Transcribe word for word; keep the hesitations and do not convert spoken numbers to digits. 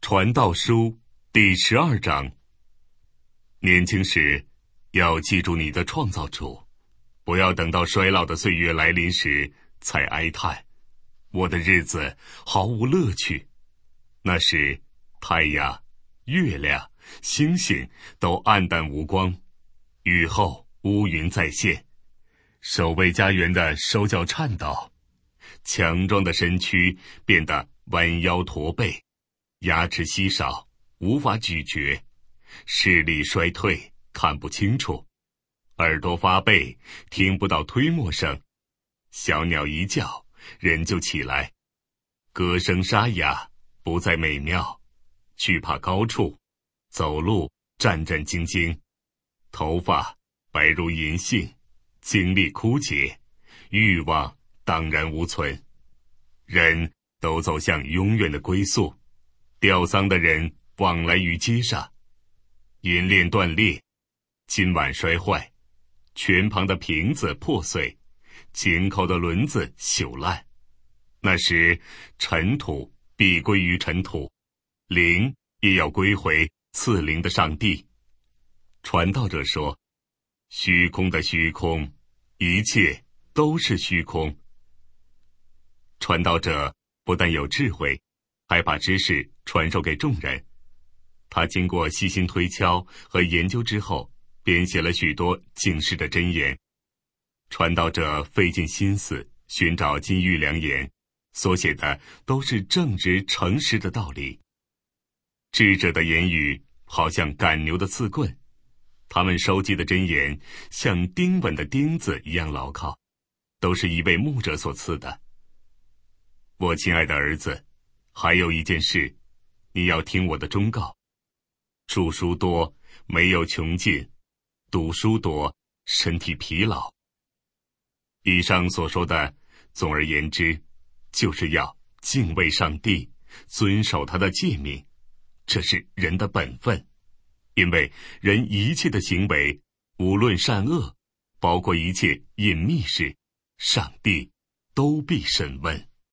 传道书第十二章。年轻时要记住你的创造主，不要等到衰老的岁月来临时才哀叹，我的日子毫无乐趣。那时太阳、月亮、星星都暗淡无光，雨后乌云再现，守卫家园的手脚颤抖，强壮的身躯变得弯腰驼背，牙齿稀少，无法咀嚼，视力衰退，看不清楚，耳朵发背，听不到推磨声，小鸟一叫，人就起来，歌声沙哑，不再美妙，惧怕高处，走路战战兢兢，头发白如银杏，精力枯竭，欲望荡然无存，人都走向永远的归宿。吊丧的人往来于街上，银链断裂，金碗摔坏，泉旁的瓶子破碎，井口的轮子朽烂。那时尘土必归于尘土，灵也要归回赐灵的上帝。传道者说，虚空的虚空，一切都是虚空。传道者不但有智慧，还把知识传授给众人。他经过细心推敲和研究之后，编写了许多警示的箴言。传道者费尽心思寻找金玉良言，所写的都是正直诚实的道理。智者的言语好像赶牛的刺棍，他们收集的箴言像钉稳的钉子一样牢靠，都是一位牧者所赐的。我亲爱的儿子，还有一件事，你要听我的忠告。著书多，没有穷尽；读书多，身体疲劳。以上所说的，总而言之，就是要敬畏上帝，遵守他的诫命，这是人的本分。因为人一切的行为，无论善恶，包括一切隐秘事，上帝都必审问。